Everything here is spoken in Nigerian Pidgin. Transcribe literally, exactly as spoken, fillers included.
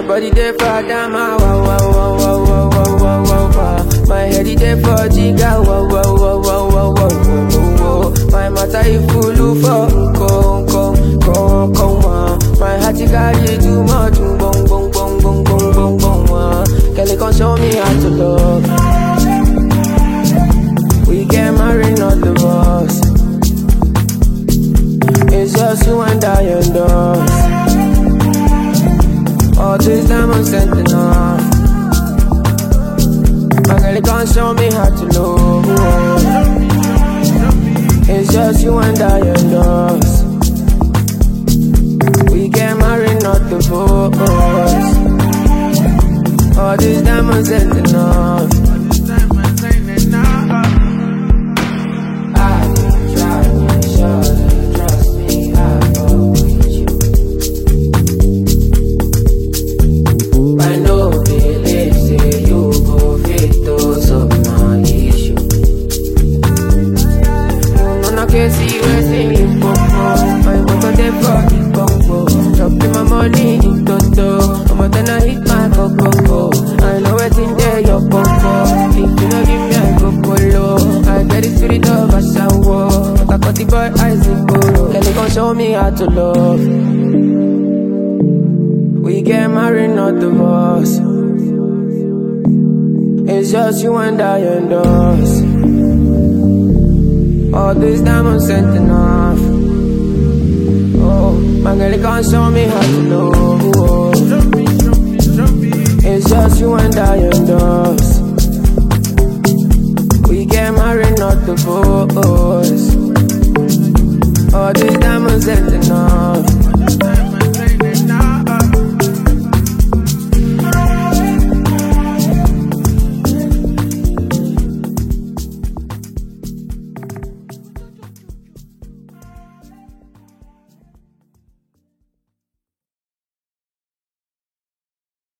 My body there for Adama, wow, wow, wow, wow, wow, wow, wow, wow, wow. My head is there for Jiga, wow, wow, wow, wow, wow, wow, wow, wow. My matter is full for Unko, Unko, Unko, Unko, my heart is carry too much, boom, boom, boom, boom, boom, boom, boom. Girl, you can show me how to love. We get married, not divorced. It's just you and I and us. All this diamonds sent enough. My girl, you can't show me how to love. It's just you and I and us. We get married, not divorced. All this diamonds sent enough. I try to make sure that you trust me. I go with you. I know believe say you go fit to solve my issue. You know I can't see where saying popo. I want to dey for the combo. Dropping my money in toto. I'm gonna hit my coco. I know it's in there your popo. If you don't give me a coco, I get the spirit of a sour. But I got the boy eyes in polo. Can you come show me how to love? We get married, not divorced. It's just you and I and us. All this diamonds sent enough. Oh, my girl, you can't show me how to love. It's just you and I and us. We get married, not divorced. All these diamonds sent enough.